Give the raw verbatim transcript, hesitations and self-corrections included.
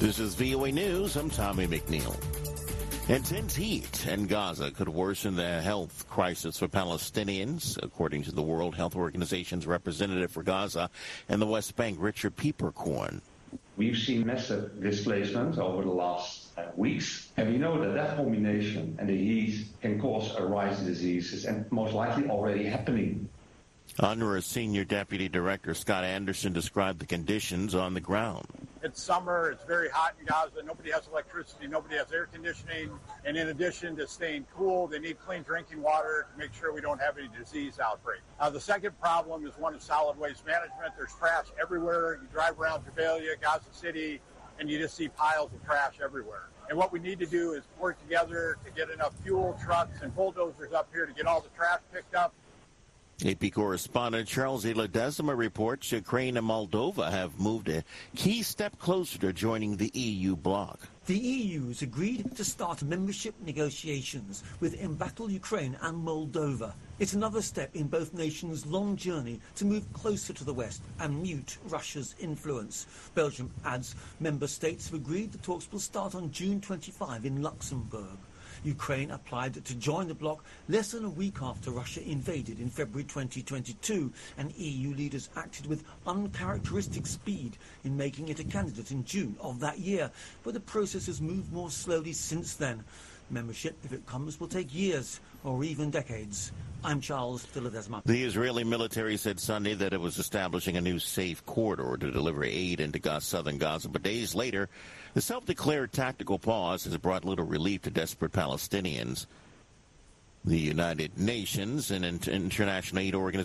This is V O A News. I'm Tommy McNeil. Intense heat in Gaza could worsen the health crisis for Palestinians, according to the World Health Organization's representative for Gaza and the West Bank, Richard Peeperkorn. We've seen massive displacement over the last uh, weeks, and we know that that combination and the heat can cause a rise in diseases, and most likely already happening. UNRWA Senior Deputy Director Scott Anderson described the conditions on the ground. It's summer, it's very hot in Gaza, nobody has electricity, nobody has air conditioning, and in addition to staying cool, they need clean drinking water to make sure we don't have any disease outbreak. Uh, the second problem is one of solid waste management. There's trash everywhere. You drive around Jabalia, Gaza City, and you just see piles of trash everywhere. And what we need to do is work together to get enough fuel, trucks, and bulldozers up here to get all the trash picked up. A P correspondent Charles E. Ledesma reports Ukraine and Moldova have moved a key step closer to joining the E U bloc. The E U has agreed to start membership negotiations with embattled Ukraine and Moldova. It's another step in both nations' long journey to move closer to the West and mute Russia's influence. Belgium adds member states have agreed the talks will start on June twenty-fifth in Luxembourg. Ukraine applied to join the bloc less than a week after Russia invaded in February twenty twenty-two, and E U leaders acted with uncharacteristic speed in making it a candidate in June of that year. But the process has moved more slowly since then. Membership, if it comes, will take years or even decades. I'm Charles de Ledesma. The Israeli military said Sunday that it was establishing a new safe corridor to deliver aid into Gaza, southern Gaza. But days later, the self-declared tactical pause has brought little relief to desperate Palestinians. The United Nations and international aid organizations